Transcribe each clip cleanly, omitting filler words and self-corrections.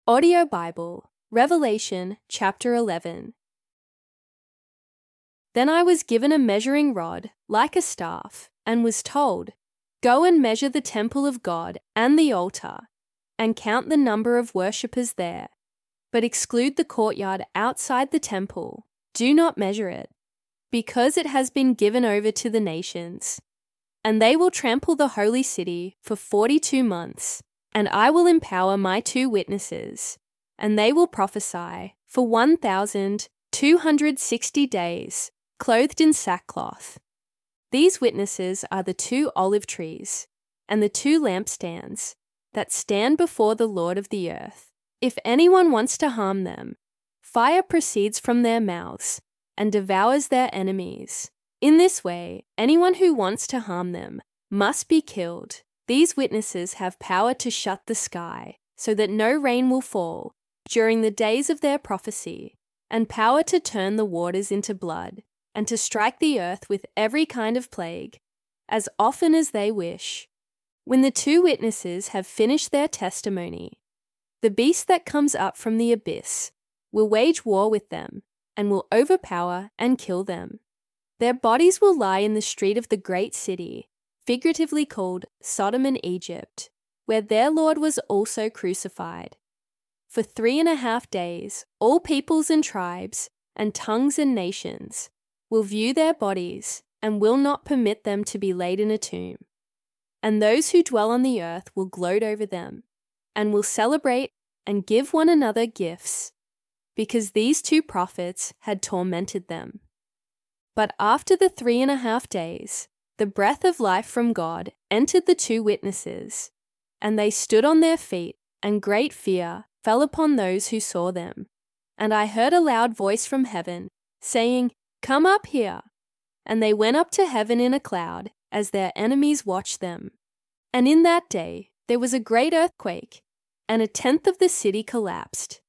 Audio Bible, Revelation chapter 11. Then I was given a measuring rod like a staff, and was told, "Go and measure the temple of God and the altar, and count the number of worshippers there, but exclude the courtyard outside the temple. Do not measure it, because it has been given over to the nations. And they will trample the holy city for 42 months. And I will empower my 2 witnesses, and they will prophesy for 1,260 days, clothed in sackcloth. These witnesses are the 2 olive trees and the 2 lampstands that stand before the Lord of the earth. If anyone wants to harm them, fire proceeds from their mouths and devours their enemies. In this way, anyone who wants to harm them must be killed. These witnesses have power to shut the sky so that no rain will fall during the days of their prophecy, and power to turn the waters into blood, and to strike the earth with every kind of plague, as often as they wish. When the 2 witnesses have finished their testimony, the beast that comes up from the abyss will wage war with them, and will overpower and kill them. Their bodies will lie in the street of the great city, figuratively called Sodom and Egypt, where their Lord was also crucified. For 3.5 days, all peoples and tribes and tongues and nations will view their bodies and will not permit them to be laid in a tomb. And those who dwell on the earth will gloat over them, and will celebrate and give one another gifts, because these 2 prophets had tormented them. But after the 3.5 days, the breath of life from God entered the 2 witnesses, and they stood on their feet, and great fear fell upon those who saw them. And I heard a loud voice from heaven, saying, "Come up here." And they went up to heaven in a cloud, as their enemies watched them. And in that day there was a great earthquake, and 1/10 of the city collapsed.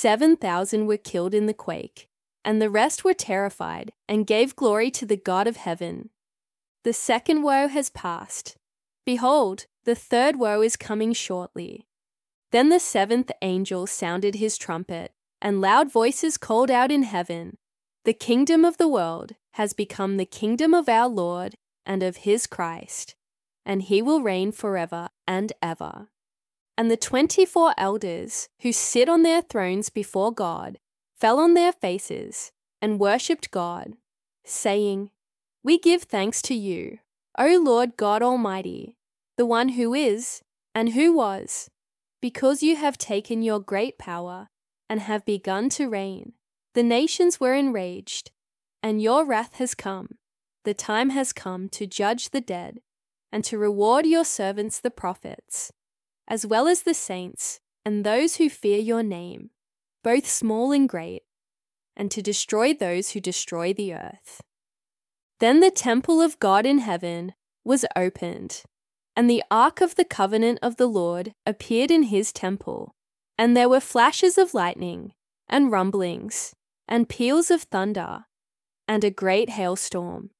7,000 were killed in the quake, and the rest were terrified, and gave glory to the God of heaven. The 2nd woe has passed. Behold, the 3rd woe is coming shortly. Then the 7th angel sounded his trumpet, and loud voices called out in heaven, "The kingdom of the world has become the kingdom of our Lord and of his Christ, and he will reign forever and ever." And the 24 elders who sit on their thrones before God fell on their faces and worshipped God, saying, "We give thanks to you, O Lord God Almighty, the one who is and who was, because you have taken your great power and have begun to reign. The nations were enraged, and your wrath has come. The time has come to judge the dead and to reward your servants the prophets, as well as the saints and those who fear your name, both small and great, and to destroy those who destroy the earth." Then the temple of God in heaven was opened, and the ark of the covenant of the Lord appeared in his temple. And there were flashes of lightning, and rumblings, and peals of thunder, and a great hailstorm.